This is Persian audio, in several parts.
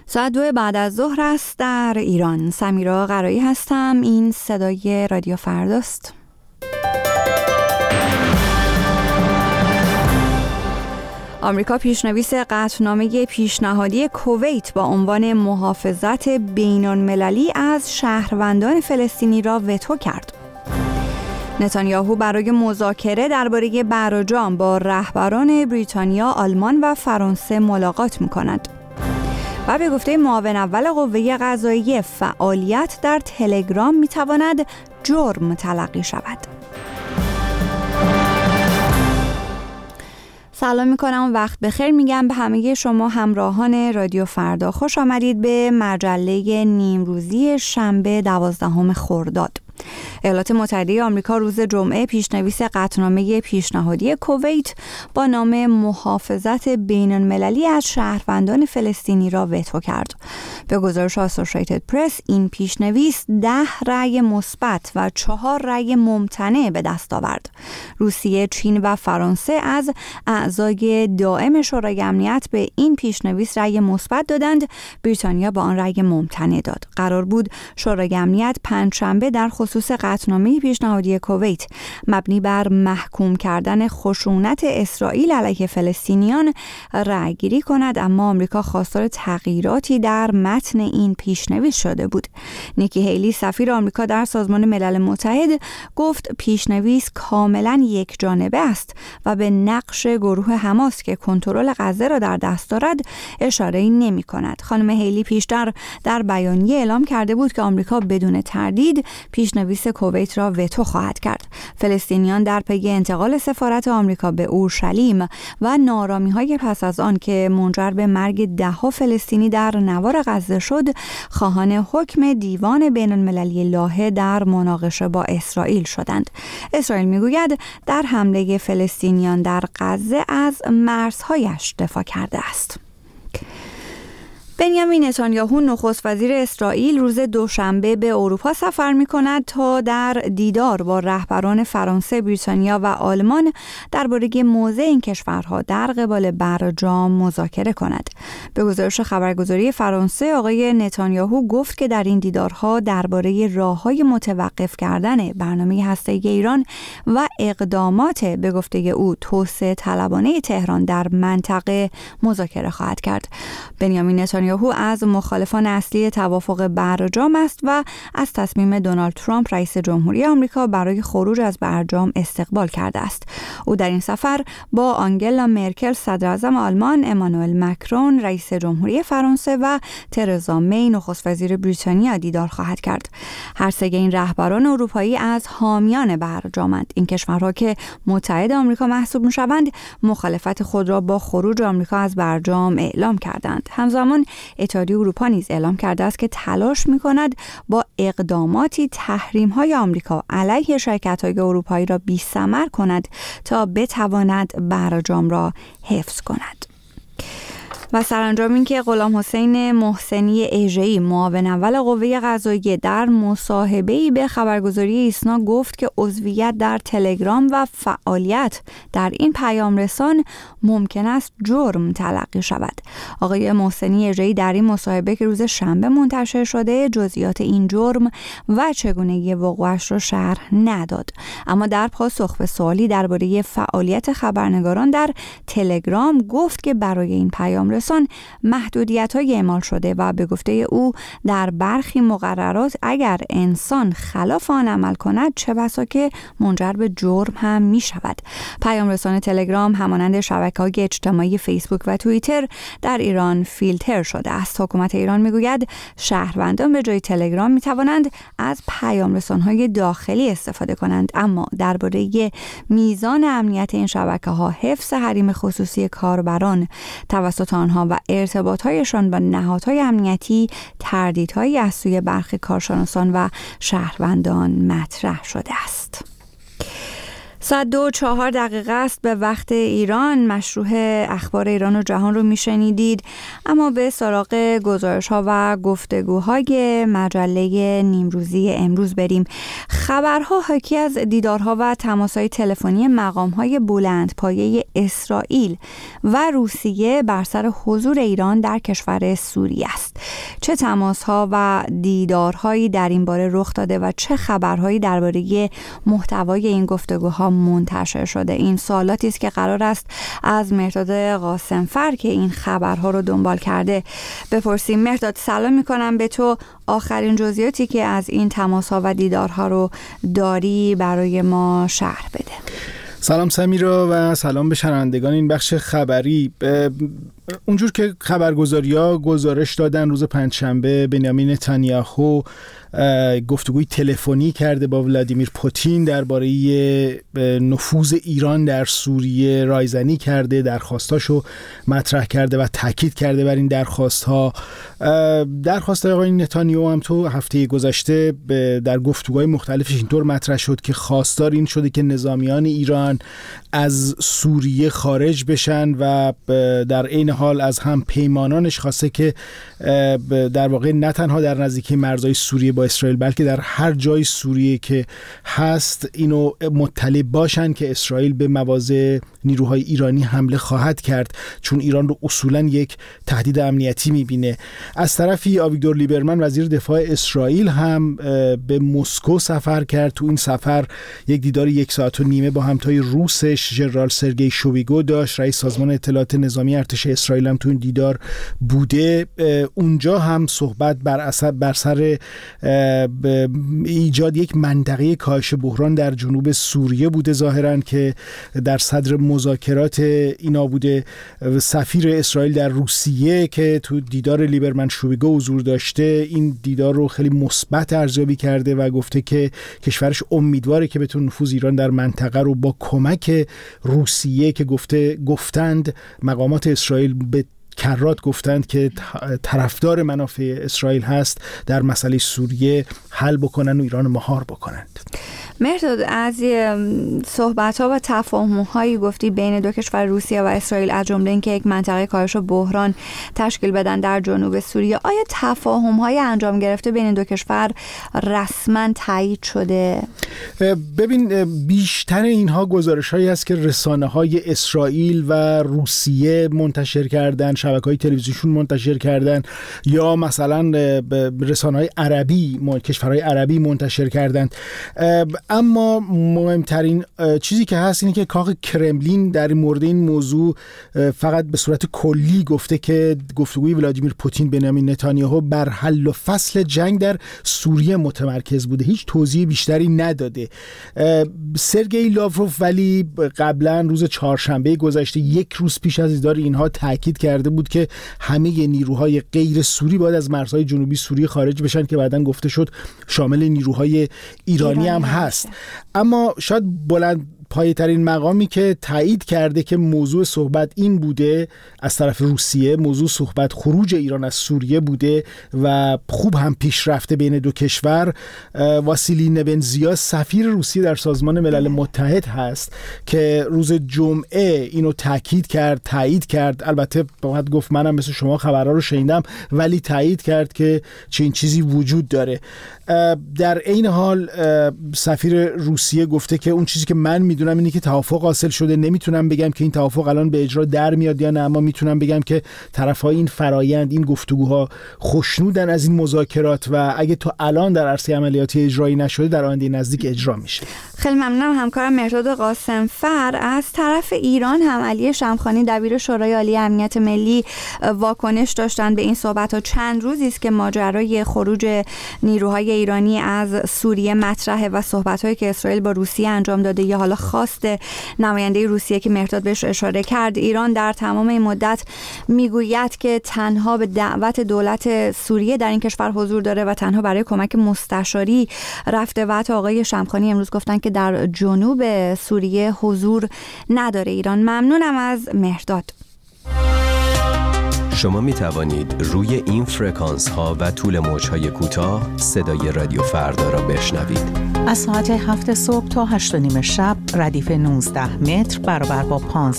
ساعت 2 بعد از ظهر است در ایران. سمیرا قرایی هستم. این صدای رادیو فرداست. آمریکا پیشنویس قطعنامه پیشنهادی کویت با عنوان محافظت بین‌المللی از شهروندان فلسطینی را وتو کرد. نتانیاهو برای مذاکره درباره برجام با رهبران بریتانیا، آلمان و فرانسه ملاقات می‌کند. و به گفته معاون اول قوه قضاییه فعالیت در تلگرام می‌تواند جرم تلقی شود. سلام میکنم و وقت بخیر میگم به همه شما همراهان رادیو فردا. خوش آمدید به مجله نیمروزی شنبه 12 خرداد. ایالات متحده آمریکا روز جمعه پیشنویس قطعنامه پیشنهادی کویت با نام محافظت بین‌المللی از شهروندان فلسطینی را وتو کرد. به گزارش آسوشیتد پرس این پیشنویس 10 رأی مثبت و 4 رأی ممتنع به دست آورد. روسیه، چین و فرانسه از اعضای دائم شورای امنیت به این پیشنویس رأی مثبت دادند. بریتانیا با آن رأی ممتنع داد. قرار بود شورای امنیت پنجشنبه در خصوص قطعنامه پیشنهادی کویت مبنی بر محکوم کردن خشونت اسرائیل علیه فلسطینیان رأی‌گیری کند، اما آمریکا خواستار تغییراتی در متن این پیشنویس شده بود. نیکی هیلی سفیر آمریکا در سازمان ملل متحد گفت پیشنویس کاملا یک جانبه است و به نقش گروه حماس که کنترل غزه را در دست دارد اشاره‌ای نمی‌کند. خانم هیلی پیشتر در بیانیه اعلام کرده بود که آمریکا بدون تردید پیشنویس کویت را وتو خواهد کرد. فلسطینیان در پی انتقال سفارت آمریکا به اورشلیم و نارامی‌های پس از آن که منجر به مرگ 10 فلسطینی در نوار غزه شد، خواهان حکم دیوان بین‌المللی لاهه در مناقشه با اسرائیل شدند. اسرائیل میگوید در حمله فلسطینیان در غزه از مرزهایش دفاع کرده است. بنیامین نتانیاهو نخست وزیر اسرائیل روز دوشنبه به اروپا سفر می‌کند تا در دیدار با رهبران فرانسه، بریتانیا و آلمان درباره موضع این کشورها در قبال برجام مذاکره کند. به گزارش خبرگزاری فرانسه، آقای نتانیاهو گفت که در این دیدارها درباره راه‌های متوقف کردن برنامه هسته‌ای ایران و اقدامات به گفته او توسعه طلبانه تهران در منطقه مذاکره خواهد کرد. بنیامین نتانیاهو از مخالفان اصلی توافق برجام است و از تصمیم دونالد ترامپ رئیس جمهوری آمریکا برای خروج از برجام استقبال کرده است. او در این سفر با آنگلا مرکل صدراعظم آلمان، امانوئل مکرون رئیس جمهوری فرانسه و ترزا می نخست وزیر بریتانیا دیدار خواهد کرد. هر سه این رهبران اروپایی از حامیان برجامند. این کشورها که متحد آمریکا محسوب می‌شوند، مخالفت خود را با خروج آمریکا از برجام اعلام کردند. همزمان اتحادیه اروپا نیز اعلام کرده است که تلاش می‌کند با اقداماتی تحریم‌های آمریکا علیه شرکت‌های اروپایی را بی‌ثمر کند تا بتواند برجام را حفظ کند. و سرانجام این که غلام حسین محسنی اژه‌ای معاون اول قوه قضاییه در مصاحبه‌ای به خبرگزاری ایسنا گفت که عضویت در تلگرام و فعالیت در این پیام رسان ممکن است جرم تلقی شود. آقای محسنی اژه‌ای در این مصاحبه که روز شنبه منتشر شده جزئیات این جرم و چگونگی وقوعش را شرح نداد، اما در پاسخ به سوالی درباره فعالیت خبرنگاران در تلگرام گفت که برای این پیام رسان محدودیت‌های اعمال شده و به گفته او در برخی مقررات اگر انسان خلاف آن عمل کند چه بسا که منجر به جرم هم می شود. پیام رسان تلگرام همانند شبکه‌های اجتماعی فیسبوک و توییتر در ایران فیلتر شده است. حکومت ایران میگوید شهروندان به جای تلگرام می توانند از پیام رسان‌های داخلی استفاده کنند، اما درباره میزان امنیت این شبکه‌ها، حفظ حریم خصوصی کاربران توسط آنها و ارتباطهایشان با نهادهای امنیتی تردیدهایی از سوی برخی کارشناسان و شهروندان مطرح شده است. ساعت 2:04 است به وقت ایران. مشروح اخبار ایران و جهان رو میشنیدید، اما به سراغ گزارش‌ها و گفتگوهای مجله نیمروزی امروز بریم. خبرها حاکی از دیدارها و تماس‌های تلفنی مقام‌های بلندپایه اسرائیل و روسیه بر سر حضور ایران در کشور سوریه است. چه تماس‌ها و دیدارهایی در این باره رخ داده و چه خبرهایی درباره محتوای این گفتگوها منتشر شده؟ این سوالاتی است که قرار است از مهرداد قاسمفر که این خبرها رو دنبال کرده بپرسیم. مهرداد، سلام میکنم به تو. آخرین جزئیاتی که از این تماس‌ها و دیدارها رو داری برای ما شرح بده. سلام سمیرا و سلام به شنوندگان این بخش خبری. اونجور که خبرگزاری‌ها گزارش دادن، روز پنجشنبه بنیامین نتانیاهو گفتگوی تلفنی کرده با ولادیمیر پوتین درباره نفوذ ایران در سوریه، رایزنی کرده، درخواستاشو مطرح کرده و تاکید کرده بر این درخواست‌ها. درخواست آقای نتانیاهو هم تو هفته گذشته در گفتگوهای مختلفش اینطور مطرح شد که خواستار این شده که نظامیان ایران از سوریه خارج بشن و در عین حال از هم پیمانانش خواسته که در واقع نه تنها در نزدیکی مرزهای سوریه با اسرائیل بلکه در هر جای سوریه که هست اینو مطلع باشن که اسرائیل به مواضع نیروهای ایرانی حمله خواهد کرد، چون ایران رو اصولا یک تهدید امنیتی میبینه. از طرفی آویگدور لیبرمن وزیر دفاع اسرائیل هم به مسکو سفر کرد. تو این سفر یک دیدار 1.5 ساعت با همتای روسش ژنرال سرگئی شویگو داشت. رئیس سازمان اطلاعات نظامی ارتش اسرائیل هم تو این دیدار بوده. اونجا هم صحبت بر سر ایجاد یک منطقه کاهش بحران در جنوب سوریه بوده ظاهراً که در صدر مذاکرات اینا بوده. سفیر اسرائیل در روسیه که تو دیدار لیبرمن شویگو حضور داشته این دیدار رو خیلی مثبت ارزیابی کرده و گفته که کشورش امیدواره که بتونه نفوذ ایران در منطقه رو با کمک روسیه که گفتند مقامات اسرائیل به کرات گفتند که طرفدار منافع اسرائیل هست در مسئله سوریه حل بکنن و ایران مهار بکنند. مهرداد، از صحبت‌ها و تفاهم‌هایی گفتی بین دو کشور روسیه و اسرائیل، از جمله اینکه یک منطقه کاهش بحران تشکیل بدن در جنوب سوریه. آیا تفاهم‌های انجام گرفته بین دو کشور رسما تایید شده؟ ببین، بیشتر اینها گزارش‌هایی است که رسانه‌های اسرائیل و روسیه منتشر کردن، شبکه‌های تلویزیون منتشر کردن، یا مثلا رسانه‌های عربی، کشورهای عربی منتشر کردند. اما مهمترین چیزی که هست اینه که کاخ کرملین در مورد این موضوع فقط به صورت کلی گفته که گفتگوی ولادیمیر پوتین بنیامین نتانیاهو بر حل و فصل جنگ در سوریه متمرکز بوده. هیچ توضیح بیشتری نداده. سرگئی لاوروف ولی قبلا روز چهارشنبه گذشته، یک روز پیش از دیدار اینها، تاکید کرده بود که همه نیروهای غیر سوری باید از مرزهای جنوبی سوریه خارج بشن که بعداً گفته شد شامل نیروهای ایرانی هم هست. اما شاید بلند پایه‌ترین مقامی که تایید کرده که موضوع صحبت این بوده از طرف روسیه، موضوع صحبت خروج ایران از سوریه بوده و خوب هم پیش رفته بین دو کشور. واسیلی نبنزیا سفیر روسیه در سازمان ملل متحد هست که روز جمعه اینو تایید کرد. البته باید گفت منم مثل شما خبرها رو شنیدم، ولی تایید کرد که چنین چیزی وجود داره. در عین حال سفیر روسیه گفته که اون چیزی که من میدونم اینه که توافق حاصل شده. نمیتونم بگم که این توافق الان به اجرا در میاد یا نه، اما میتونم بگم که طرفای این فرایند، این گفتگوها خوشنودن از این مذاکرات و اگه تو الان در عرصه عملیاتی اجرایی نشده در آینده نزدیک اجرا میشه. خیلی ممنونم همکارم مهرداد قاسمفر. از طرف ایران هم علی شمخانی دبیر شورای عالی امنیت ملی واکنش داشتن به این صحبت‌ها. چند روزی است که ماجرای خروج نیروهای ایرانی از سوریه مطرحه و صحبت‌هایی که اسرائیل با روسیه انجام داده یا حالا خواست نماینده روسیه که مهرداد بهش اشاره کرد. ایران در تمام این مدت میگوید که تنها به دعوت دولت سوریه در این کشور حضور داره و تنها برای کمک مستشاری رفته و آقای شمخانی امروز گفتن که در جنوب سوریه حضور نداره ایران. ممنونم از مهرداد. شما می توانید روی این فرکانس ها و طول موج های کوتاه صدای رادیو فردا را بشنوید. از ساعت 7 صبح تا 8 و نیم شب ردیف 19 متر برابر با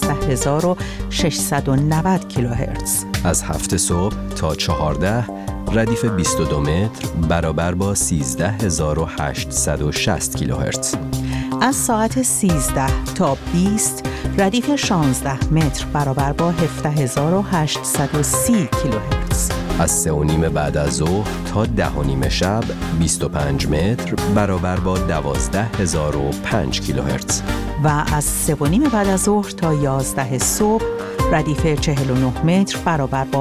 15690 کیلوهرتز. از 7 صبح تا 14 ردیف 22 متر برابر با 13860 کیلوهرتز. از ساعت 13 تا 20 ردیف 16 متر برابر با 17830 کیلوهرتز. از 3 و نیم بعد از ظهر تا 10 و نیم شب 25 متر برابر با 12005 کیلوهرتز. و از 3 و نیم بعد از ظهر تا 11 صبح ردیف 49 متر برابر با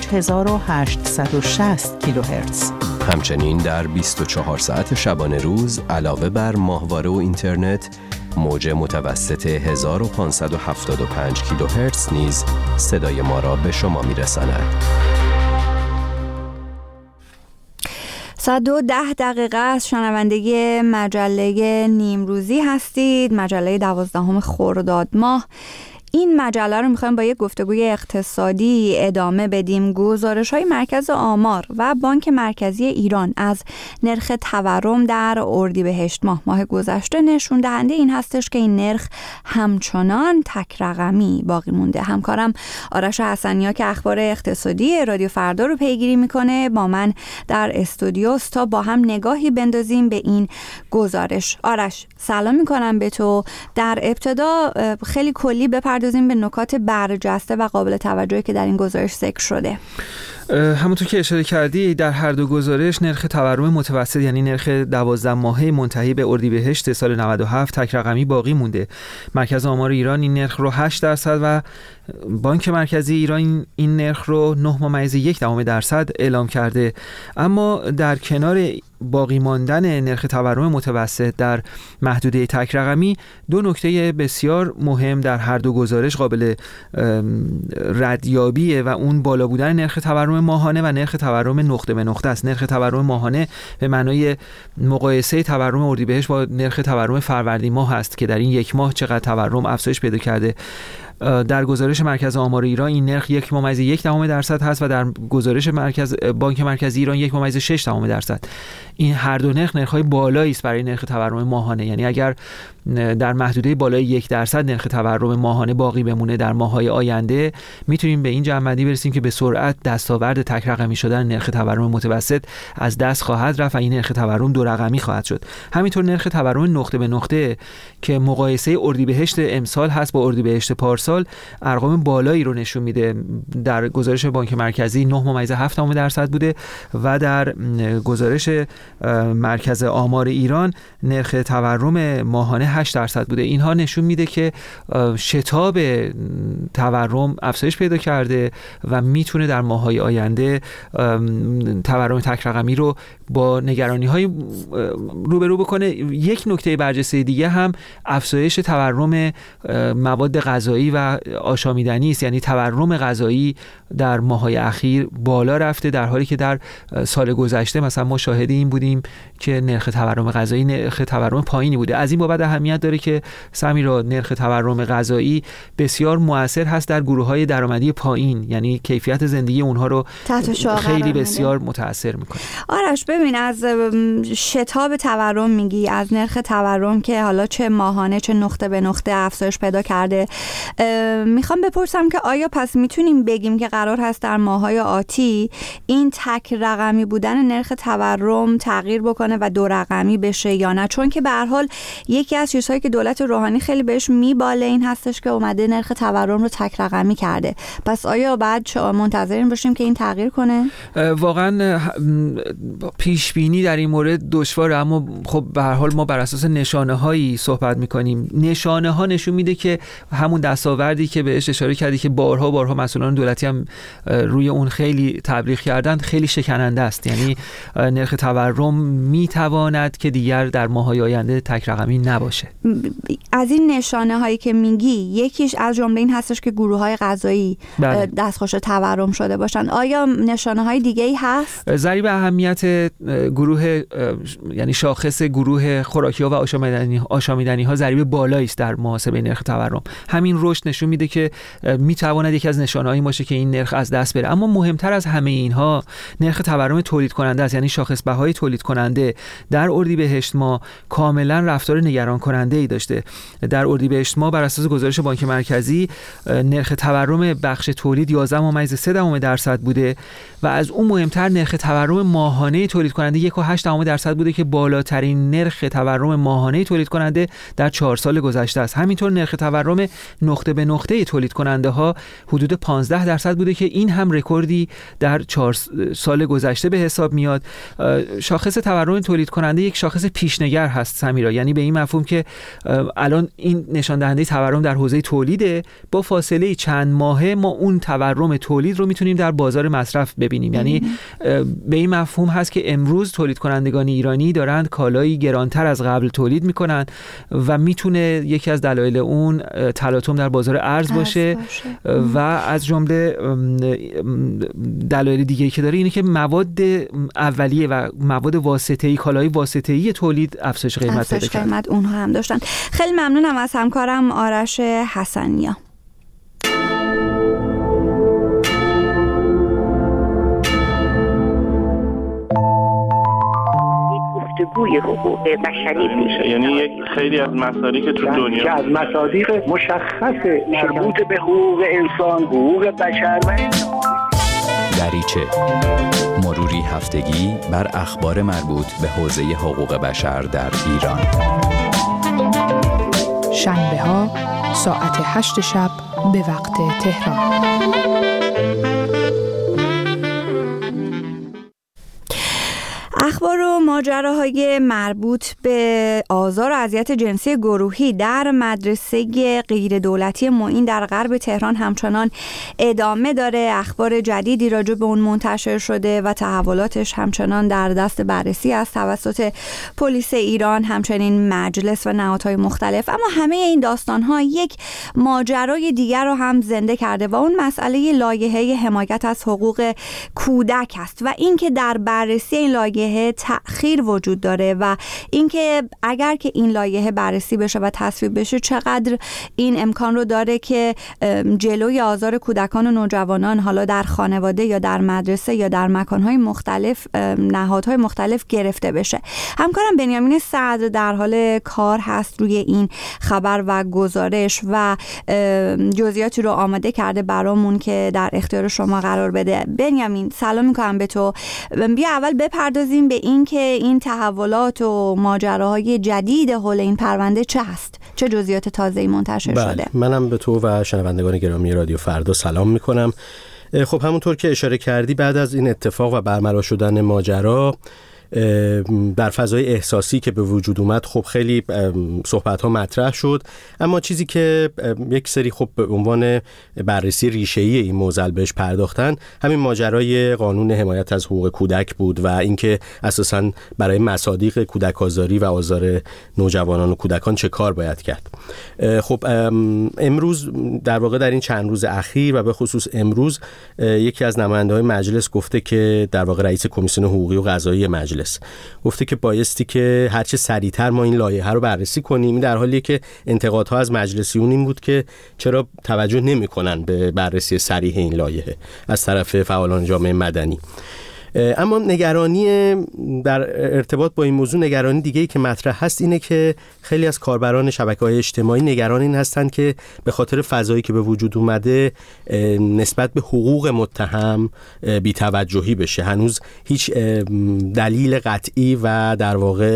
5860 کیلوهرتز. همچنین در 24 ساعت شبانه روز علاوه بر ماهواره و اینترنت، موج متوسط 1575 کیلوهرتز نیز صدای ما را به شما میرساند. 110 از شنوندگی مجله نیمروزی هستید، مجله 12 خرداد ماه. این مجله رو میخوایم با یک گفتگوی اقتصادی ادامه بدیم. گزارش‌های مرکز آمار و بانک مرکزی ایران از نرخ تورم در اردیبهشت ماه گذشته نشون دهنده این هستش که این نرخ همچنان تک رقمی باقی مونده. همکارم آرش حسنیا که اخبار اقتصادی رادیو فردا رو پیگیری میکنه با من در استودیوست تا با هم نگاهی بندازیم به این گزارش. آرش، سلام میکنم به تو. در ابتدا خیلی کلی بپردازیم به نکات برجسته و قابل توجهی که در این گزارش ذکر شده. همونطور که اشاره کردی در هر دو گزارش نرخ تورم متوسط یعنی نرخ 12 ماهه منتهی به اردیبهشت سال 97 تک رقمی باقی مونده. مرکز آمار ایران این نرخ رو 8% و بانک مرکزی ایران این نرخ رو 9.1% اعلام کرده. اما در کنار باقی ماندن نرخ تورم متوسط در محدوده تک رقمی، دو نکته بسیار مهم در هر دو گزارش قابل ردیابیه و اون بالا بودن نرخ تورم ماهانه و نرخ تورم نقطه به نقطه است. نرخ تورم ماهانه به معنای مقایسه تورم اردیبهشت با نرخ تورم فروردین ماه است که در این یک ماه چقدر تورم افزایش پیدا کرده. در گزارش مرکز آمار ایران این نرخ 1.1% هست و در گزارش بانک مرکزی ایران 1.6%. این هر دو نرخ‌های بالایی است برای نرخ تورم ماهانه. یعنی اگر در محدوده بالای 1% نرخ تورم ماهانه باقی بمونه در ماه‌های آینده، میتونیم به این جمع‌بندی برسیم که به سرعت دستاورد تک رقمی شدن نرخ تورم متوسط از دست خواهد رفت و این نرخ تورم دو رقمی خواهد شد. همینطور نرخ تورم نقطه به نقطه که مقایسه اردیبهشت امسال هست با اردیبهشت پارسال ارقام بالایی رو نشون میده. در گزارش بانک مرکزی 9.7% بوده و در گزارش مرکز آمار ایران نرخ تورم ماهانه 8% بوده. اینها نشون میده که شتاب تورم افزایش پیدا کرده و میتونه در ماه‌های آینده تورم تک رقمی رو با نگرانی‌های روبرو بکنه. یک نکته برجسته دیگه هم افزایش تورم مواد غذایی و آشامیدنی است. یعنی تورم غذایی در ماه‌های اخیر بالا رفته در حالی که در سال گذشته مثلا ما شاهد این بودیم که نرخ تورم غذایی نرخ تورم پایینی بوده. از این بابت اهمیت داره که سمیرا نرخ تورم غذایی بسیار مؤثر هست در گروه‌های درآمدی پایین، یعنی کیفیت زندگی اونها رو خیلی بسیار متاثر میکنه. آرش ببین، از شتاب تورم میگی، از نرخ تورم که حالا چه ماهانه چه نقطه به نقطه افزایش پیدا کرده، میخوام بپرسم که آیا پس میتونیم بگیم که قرار هست در ماه‌های آتی این تک رقمی بودن نرخ تورم تغییر بکنه و دو رقمی بشه یا نه؟ چون که به هر حال یکی از چیزهایی که دولت روحانی خیلی بهش میباله این هستش که اومده نرخ تورم رو تک رقمی کرده. پس آیا بعد منتظرین باشیم که این تغییر کنه؟ واقعا پیش بینی در این مورد دشواره، اما خب به هر حال ما بر اساس نشانه‌هایی صحبت می‌کنیم. نشانه‌ها نشون میده که همون دستاوردی که بهش اشاره کردی که بارها مسئولان دولتی هم روی اون خیلی تبلیغ کردن خیلی شکننده است. یعنی نرخ تورم میتواند که دیگر در ماه‌های آینده تک رقمی نباشه. از این نشانه‌هایی که میگی یکیش از جمله این هستش که گروه‌های غذایی دستخوش تورم شده باشند. آیا نشانه‌های دیگه‌ای هست؟ ضریب اهمیت گروه یعنی شاخص گروه خوراکی‌ها و آشامیدنی‌ها ضریب بالایی است در محاسبه نرخ تورم. همین رشد نشون میده که میتواند یکی از نشانه‌هایی باشه که این نرخ از دست بره. اما مهمتر از همه اینها نرخ تورم تولید کننده است، یعنی شاخص بهای تولید کننده در اردیبهشت ماه کاملا رفتار نگران کننده ای داشته. در اردیبهشت ماه بر اساس گزارش بانک مرکزی نرخ تورم بخش تولید 11.3% بوده و از اون مهمتر نرخ تورم ماهانه تولید کننده 1.8% بوده که بالاترین نرخ تورم ماهانه تولید کننده در 4 سال گذشته است. همینطور نرخ تورم نقطه به نقطه تولید کننده ها حدود 15% بوده که این هم رکوردی در 4 سال گذشته به حساب میاد. شاخص تورم تولید کننده یک شاخص پیشنگر هست سمیرا، یعنی به این مفهوم که الان این نشان دهنده تورم در حوزه تولیده، با فاصله چند ماهه ما اون تورم تولید رو میتونیم در بازار مصرف ببینیم. یعنی به این مفهوم هست که امروز تولید کنندگان ایرانی دارند کالایی گرانتر از قبل تولید میکنن و میتونه یکی از دلایل اون تلاطم در بازار ارز باشه و از جمله دلایل دیگه‌ای که داره اینه که مواد اولیه و مواد واسطه‌ای، کالای واسطه‌ای تولید افزایش قیمت پیدا کرد. اونها هم داشتن. خیلی ممنونم از همکارم آرش حسنیا. گفتگوی حقوق بشری میشه، یعنی یک خیلی از مصادیق تو دنیا که از مصادیق مشخص مربوط به حقوق انسان، حقوق بشر و دریچه، مروری هفتگی بر اخبار مربوط به حوزه حقوق بشر در ایران. شنبه ها ساعت 8 شب به وقت تهران. اخبار و ماجراهای مربوط به آزار و اذیت جنسی گروهی در مدرسه غیر دولتی معین در غرب تهران همچنان ادامه داره. اخبار جدیدی راجع به اون منتشر شده و تحولاتش همچنان در دست بررسی است توسط پلیس ایران، همچنین مجلس و نهادهای مختلف. اما همه این داستان‌ها یک ماجرای دیگر رو هم زنده کرده و اون مسئله لایحه حمایت از حقوق کودک است و اینکه در بررسی این لایحه تأخیر وجود داره و اینکه اگر که این لایحه بررسی بشه و تصویب بشه چقدر این امکان رو داره که جلوی آزار کودکان و نوجوانان حالا در خانواده یا در مدرسه یا در مکانهای مختلف، نهادهای مختلف گرفته بشه. همکارم بنیامین صدر در حال کار هست روی این خبر و گزارش و جزئیاتی رو آماده کرده برامون که در اختیار شما قرار بده. بنیامین سلام میکنم به تو. بیا اول بپردازیم به این که این تحولات و ماجراهای جدید حول این پرونده چه هست؟ چه جزئیات تازه‌ای منتشر شده؟ منم به تو و شنوندگان گرامی رادیو فردا سلام میکنم. خب همونطور که اشاره کردی بعد از این اتفاق و برملا شدن ماجرا در فضای احساسی که به وجود اومد خب خیلی صحبت‌ها مطرح شد، اما چیزی که یک سری خب به عنوان بررسی ریشه‌ای این موضوع بهش پرداختن همین ماجرای قانون حمایت از حقوق کودک بود و اینکه اساساً برای مصادیق کودک آزاری و آزار نوجوانان و کودکان چه کار باید کرد. خب امروز در واقع در این چند روز اخیر و به خصوص امروز یکی از نماینده‌های مجلس گفته که در واقع رئیس کمیسیون حقوقی و قضایی مجلس گفته که بایستی که هرچه سریعتر ما این لایحه رو بررسی کنیم، در حالی که انتقادها از مجلسیون این بود که چرا توجه نمی‌کنن به بررسی سریع این لایحه از طرف فعالان جامعه مدنی. اما نگرانی در ارتباط با این موضوع، نگرانی دیگه‌ای که مطرح هست اینه که خیلی از کاربران شبکه‌های اجتماعی نگران این هستند که به خاطر فضایی که به وجود اومده نسبت به حقوق متهم بی‌توجهی بشه. هنوز هیچ دلیل قطعی و در واقع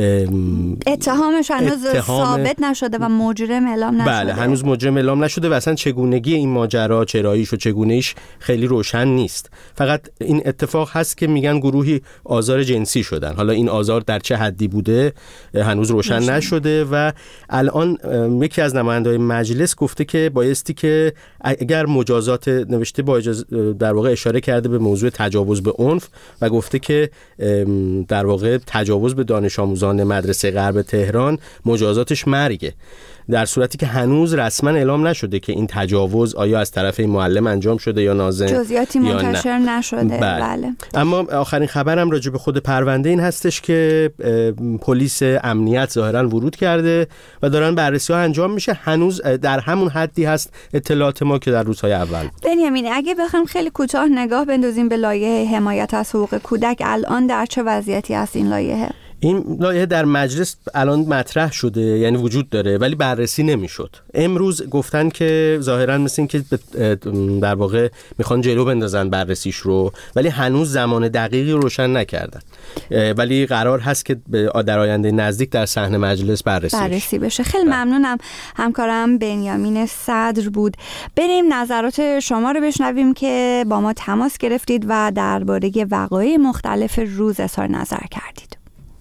اتهامش هنوز ثابت نشده و مجرم اعلام نشده. بله، هنوز مجرم اعلام نشده و اصلا چگونگی این ماجرا، چراییش و چگونه‌ایش خیلی روشن نیست. فقط این اتفاق هست که میگن گروهی آزار جنسی شدن. حالا این آزار در چه حدی بوده هنوز روشن نشده و الان یکی از نماینده‌های مجلس گفته که بایستی که اگر مجازات نوشته با در واقع اشاره کرده به موضوع تجاوز به عنف و گفته که در واقع تجاوز به دانش آموزان مدرسه غرب تهران مجازاتش مرگه، در صورتی که هنوز رسما اعلام نشده که این تجاوز آیا از طرف این معلم انجام شده یا ناظم، جزئیاتی منتشر نشده. بله. اما آخرین خبرم راجع به خود پرونده این هستش که پلیس امنیت ظاهراً ورود کرده و دارن بررسی‌ها انجام میشه. هنوز در همون حدی هست اطلاعات ما که در روزهای اول. بنیامین، اگه بخوایم خیلی کوتاه نگاه بندازیم به لایحه حمایت از حقوق کودک، الان در چه وضعیتی هست این لایحه؟ این لایحه در مجلس الان مطرح شده، یعنی وجود داره ولی بررسی نمیشد. امروز گفتن که ظاهرا مثل این که در واقع میخوان جلو بندازن بررسیش رو، ولی هنوز زمان دقیقی روشن نکردن، ولی قرار هست که در آینده نزدیک در صحن مجلس بررسی بشه. خیلی ممنونم. همکارم بنیامین صدر بود. بریم نظرات شما رو بشنویم که با ما تماس گرفتید و درباره وقایع مختلف روز اظهار نظر کردید.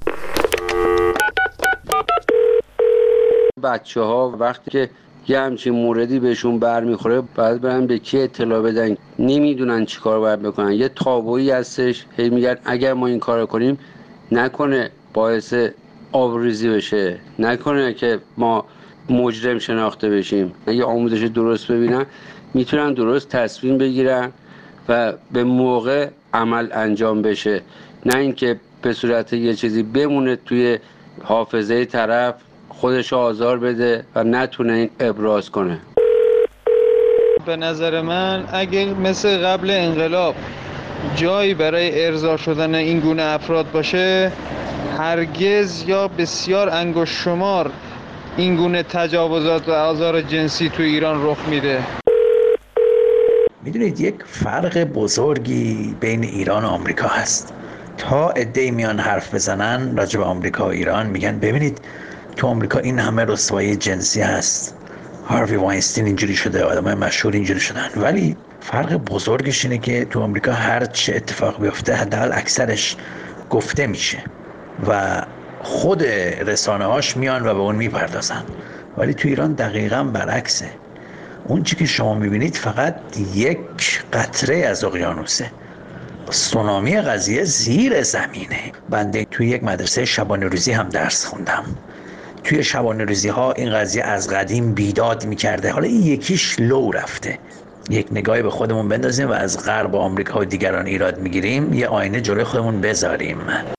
بچه‌ها وقتی که یه همچین موردی بهشون برمیخوره باید برن به کی اطلاع بدن، نمیدونن چی کار باید بکنن. یه تابویی هستش، هی میگن اگر ما این کار کنیم نکنه باعث آبروریزی بشه، نکنه که ما مجرم شناخته بشیم. اگه آموزش درست ببینن میتونن درست تصمیم بگیرن و به موقع عمل انجام بشه، نه اینکه به صورت یه چیزی بمونه توی حافظه طرف، خودش آزار بده و نتونه این ابراز کنه. به نظر من اگه مثل قبل انقلاب جایی برای ارضا شدن این گونه افراد باشه، هرگز یا بسیار انگشت شمار این گونه تجاوزات و آزار جنسی تو ایران رخ میده. میدونید یک فرق بزرگی بین ایران و آمریکا هست. تا عده‌ای میان حرف بزنن راجع به آمریکا و ایران، میگن ببینید تو آمریکا این همه رسوایی جنسی هست، هاروی واینستین اینجوری شده، آدمای مشهور اینجوری شدن، ولی فرق بزرگش اینه که تو آمریکا هر چه اتفاق بیفته حداقل اکثرش گفته میشه و خود رسانه‌هاش میان و به اون میپردازن، ولی تو ایران دقیقاً برعکسه. اون چی که شما میبینید فقط یک قطره از اقیانوسه. سونامی قضیه زیر زمینه. بنده توی یک مدرسه شبانه روزی هم درس خوندم. توی شبانه روزی ها این قضیه از قدیم بیداد میکرده، حالا این یکیش لو رفته. یک نگاهی به خودمون بندازیم و از غرب و آمریکا و دیگران ایراد میگیریم، یه آینه جلوی خودمون بذاریم.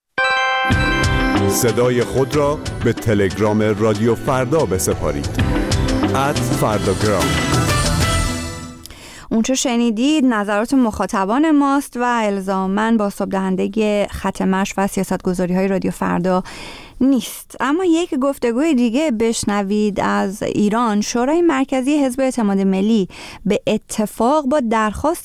صدای خود را به تلگرام رادیو فردا بسپارید. @فرداگرام. اونچه شنیدید نظرات مخاطبان ماست و الزاماً با صوب دهنده خط مشی و سیاستگذاری‌های رادیو فردا نیست. اما یک گفتگوی دیگه بشنوید از ایران. شورای مرکزی حزب اعتماد ملی به اتفاق با درخواست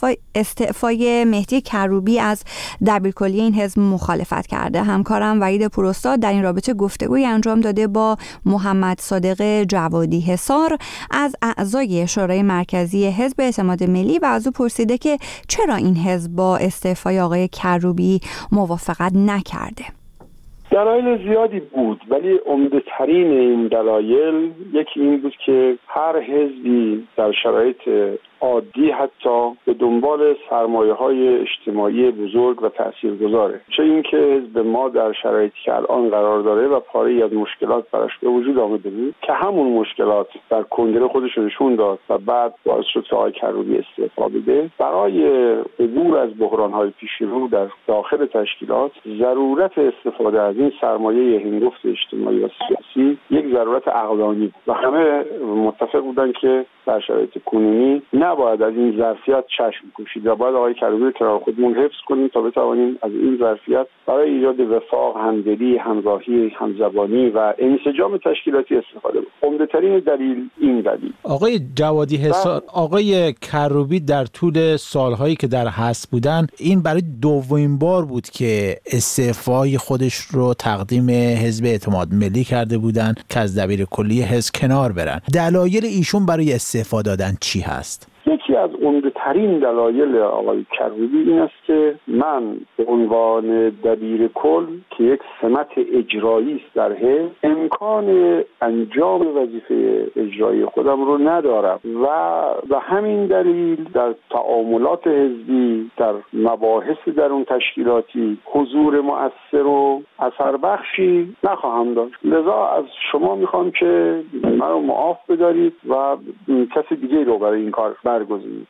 استعفای مهدی کروبی از دبیرکلی این حزب مخالفت کرده. همکارم وحید پوراستاد در این رابطه گفتگوی انجام داده با محمد صادق جوادی حصار از اعضای شورای مرکزی حزب اعتماد ملی و از او پرسیده که چرا این حزب با استعفای آقای کروبی موافقت نکرده. دلایل زیادی بود، ولی عمده‌ترین این دلایل یکی این بود که هر حزبی در شرایط عادی حتی به دنبال سرمایه‌های اجتماعی بزرگ و تاثیرگذاره، چه اینکه حزب ما در شرایطی که الان قرار داره و پاره‌ای از مشکلات براش به وجود آمده بود که همون مشکلات در کنگره خودش نشون داد و بعد باعث شد که آقای کروبی استعفا بده. برای عبور از بحران‌های پیش رو در داخل تشکیلات ضرورت استفاده از این سرمایه هنگفت اجتماعی و سیاسی یک ضرورت عقلانی و همه متفق بودن که در شرایط کنونی نباید از این ظرفیت چشم پوشید و باید آقای کروبی رو کنار خودمون حفظ کنیم تا بتوانیم از این ظرفیت برای ایجاد وفاق، همدلی، همراهی، همزبانی و انسجام تشکیلاتی استفاده کنیم. عمده‌ترین دلیل این دلیل. آقای جوادی حصار، آقای کروبی در طول سالهایی که در حزب بودن این برای دومین بار بود که استعفای خودش رو تقدیم حزب اعتماد ملی کرده بودن که از دبیرکلی حزب کنار برن. دلایل ایشون برای استعفا دادن چی هست؟ یکی از عمده‌ترین دلایل آقای کروبی این است که من به عنوان دبیر کل که یک سمت اجرایی است در حزب امکان انجام وظیفه اجرایی خودم رو ندارم و به همین دلیل در تعاملات حزبی، در مباحث درون تشکیلاتی حضور مؤثر و اثر بخشی نخواهم داشت. لذا از شما میخوام که من رو معاف بدارید و کسی دیگه رو برای این کار برگزینید. ولی هم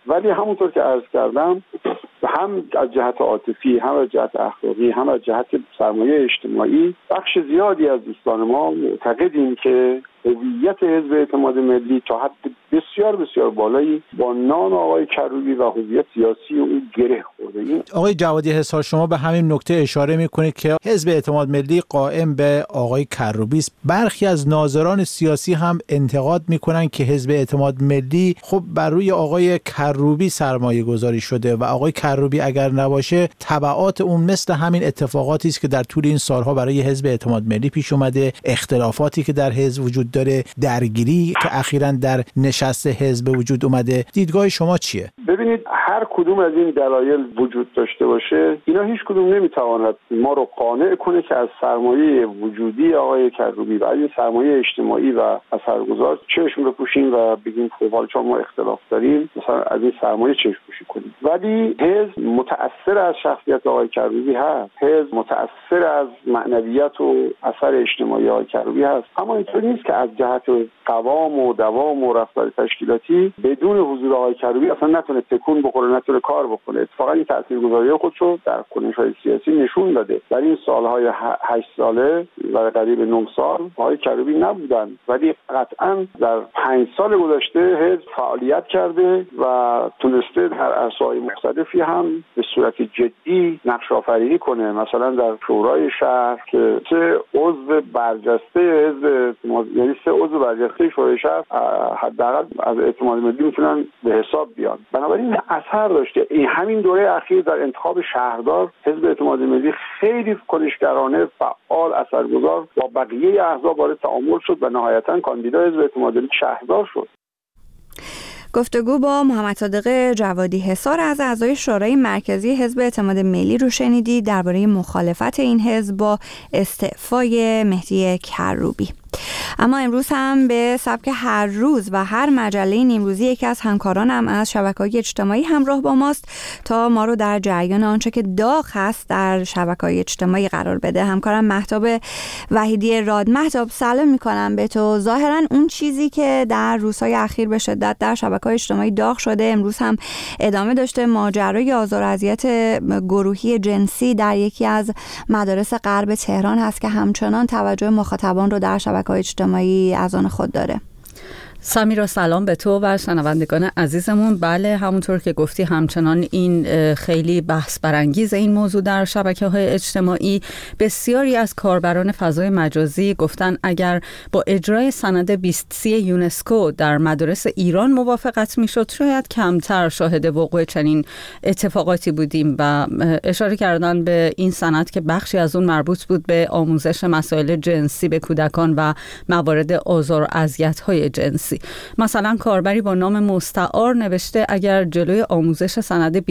همونطور که عرض کردم هم از جهت عاطفی، هم از جهت اخلاقی، هم از جهت سرمایه اجتماعی بخش زیادی از دوستان ما معتقدیم که هویت حزب اعتماد ملی تا حد بسیار بسیار بالایی با نام آقای کروبی و هویت سیاسی او گره خورده. آقای جوادی حصار، شما به همین نکته اشاره میکنید که حزب اعتماد ملی قائم به آقای کروبی است. برخی از ناظران سیاسی هم انتقاد میکنن که حزب اعتماد ملی خب بر روی آقای کروبی سرمایه گذاری شده و آقای کروبی اگر نباشه تبعات اون مثل همین اتفاقاتی است که در طول این سالها برای حزب اعتماد ملی پیش اومده، اختلافاتی که در حزب وجود داره، درگیری که اخیراً در نشست حزب وجود اومده. دیدگاه شما چیه؟ ببینید، هر کدوم از این دلایل وجود داشته باشه، اینا هیچ کدوم نمیتواند ما رو قانع کنه که از سرمایه وجودی آقای کروبی و از این سرمایه اجتماعی و اثرگذار چشم بپوشیم و بگیم خب حالا چون ما اختلاف داریم مثلا از این سرمایه چشم پوشی کنیم. ولی حزب متأثر از شخصیت آقای کروبی هست، حزب متأثر از معنویت و اثر اجتماعی آقای کروبی هست، اما اینطور نیست که از جهت قوام و دوام و رفتار تشکیلاتی بدون حضور آقای کروبی اصلا نتونه تکون بخوره، نتونه کار بکنه. اتفاقا این تاثیرگذاری خودشو در کنش‌های سیاسی نشون داده. در این سالهای 8 ساله و قریب 9 سال آقای کروبی نبودن، ولی قطعا در 5 سال گذشته حزب فعالیت کرده و تونسته در عرصه‌های مختلفی هم به صورت جدی نقش آفرینی کنه. مثلا در شورای شهر که 3 عضو برجسته حزب، یعنی 3 عضو برجسته شورای شهر حداقل از اعتماد ملی میتونن به حساب بیان. بنابراین اثر داشته. این همین دوره اخیر در انتخاب شهردار حزب اعتماد ملی خیلی کنشگرانه، فعال، اثرگذار با بقیه احزاب وارد تعامل شد و نهایتاً کاندیدای حزب اعتماد ملی شهردار شد. گفتگو با محمد صادق جوادی حصار از اعضای شورای مرکزی حزب اعتماد ملی رو شنیدید درباره مخالفت این حزب با استعفای مهدی کروبی. اما امروز هم به سبک هر روز و هر مجله نیمروزی یکی از همکارانم از شبکه‌های اجتماعی همراه با ماست تا ما رو در جریان آنچه که داغ هست در شبکه‌های اجتماعی قرار بده. همکارم مهتاب وحیدی راد. مهتاب، سلام میکنم به تو. ظاهرا اون چیزی که در روزهای اخیر به شدت در شبکه‌های اجتماعی داغ شده امروز هم ادامه داشته. ماجرای آزار و اذیت گروهی جنسی در یکی از مدارس غرب تهران هست که همچنان توجه مخاطبان رو در شبکه‌های اجتماعی از آن خود داره. سمیرا، سلام به تو و شنوندگان عزیزمون. بله، همونطور که گفتی همچنان این خیلی بحث برانگیز این موضوع در شبکه‌های اجتماعی. بسیاری از کاربران فضای مجازی گفتن اگر با اجرای سند 20 یونسکو در مدارس ایران موافقت میشد شاید کمتر شاهد وقوع چنین اتفاقاتی بودیم و اشاره کردن به این سند که بخشی از اون مربوط بود به آموزش مسائل جنسی به کودکان و موارد آزار و اذیت‌های جنسی. مثلا کاربری با نام مستعار نوشته اگر جلوی آموزش سند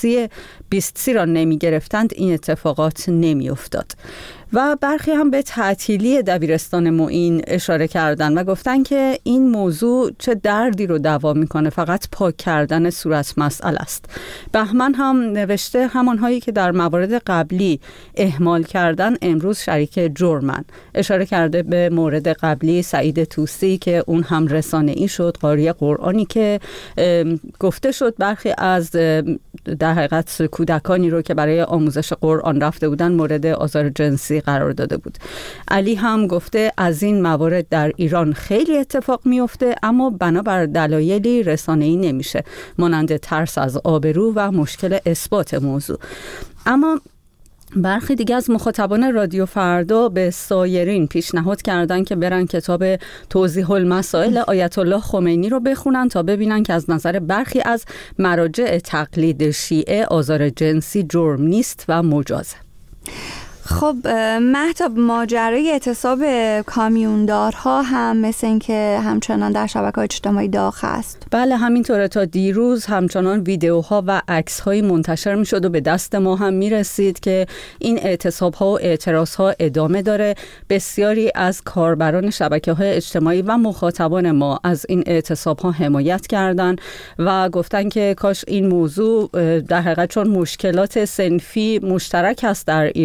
20 را نمی گرفتند این اتفاقات نمی افتاد. و برخی هم به تعطیلی دبیرستان معین اشاره کردن و گفتن که این موضوع چه دردی رو دوا میکنه، فقط پاک کردن صورت مسئله است. بهمن هم نوشته همانهایی که در موارد قبلی اهمال کردن امروز شریک جرمن. اشاره کرده به مورد قبلی سعید توسی که اون هم رسانه‌ای شد، قاری قرآنی که گفته شد برخی از در حقیقت کودکانی رو که برای آموزش قرآن رفته بودن مورد آزار جنسی قرار داده بود. علی هم گفته از این موارد در ایران خیلی اتفاق میفته اما بنابر دلایلی رسانه‌ای نمیشه، مانند ترس از آبرو و مشکل اثبات موضوع. اما برخی دیگه از مخاطبان رادیو فردا به سایرین پیشنهاد کردن که برن کتاب توضیح المسائل آیت الله خمینی رو بخونن تا ببینن که از نظر برخی از مراجع تقلید شیعه آزار جنسی جرم نیست و مجازه. خب مهتاب، ماجرای اعتصاب کامیوندارها هم مثل این که همچنان در شبکه‌های اجتماعی داغ است. بله همینطوره. تا دیروز همچنان ویدیوها و عکس‌هایی منتشر می‌شد و به دست ما هم می‌رسید که این اعتصاب‌ها و اعتراض‌ها ادامه داره. بسیاری از کاربران شبکه‌های اجتماعی و مخاطبان ما از این اعتصاب‌ها حمایت کردند و گفتن که کاش این موضوع در حقیقت چون مشکلات صنفی مشترک است در ایران در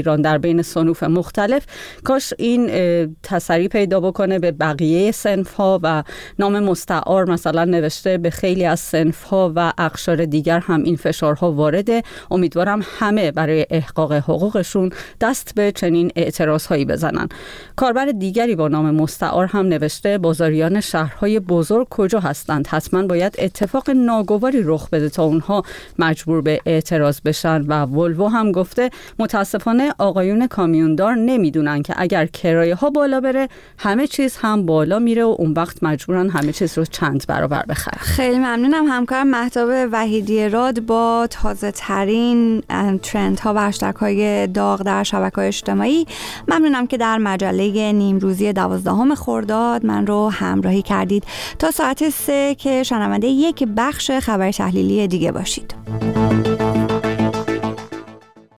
بین صنوف مختلف، کاش این تسری پیدا بکنه به بقیه صنف‌ها و نام مستعار مثلا نوشته به خیلی از صنف‌ها و اقشار دیگر هم این فشارها وارده. امیدوارم همه برای احقاق حقوقشون دست به چنین اعتراضهایی بزنن. کاربر دیگری با نام مستعار هم نوشته بازاریان شهرهای بزرگ کجا هستند؟ حتما باید اتفاق ناگواری رخ بده تا اونها مجبور به اعتراض بشن. و ولوو هم گفته متاسفانه آقایون کامیوندار نمیدونن که اگر کرایه ها بالا بره همه چیز هم بالا میره و اون وقت مجبورن همه چیز رو چند برابر بخرن. خیلی ممنونم همکارم مهتاب وحیدی راد با تازه ترین ترند ها و هشتگ های داغ در شبکه‌های اجتماعی. ممنونم که در مجله نیمروزی 12 خرداد من رو همراهی کردید. تا ساعت 3 که شنونده یک بخش خبر تحلیلی دیگه باشید.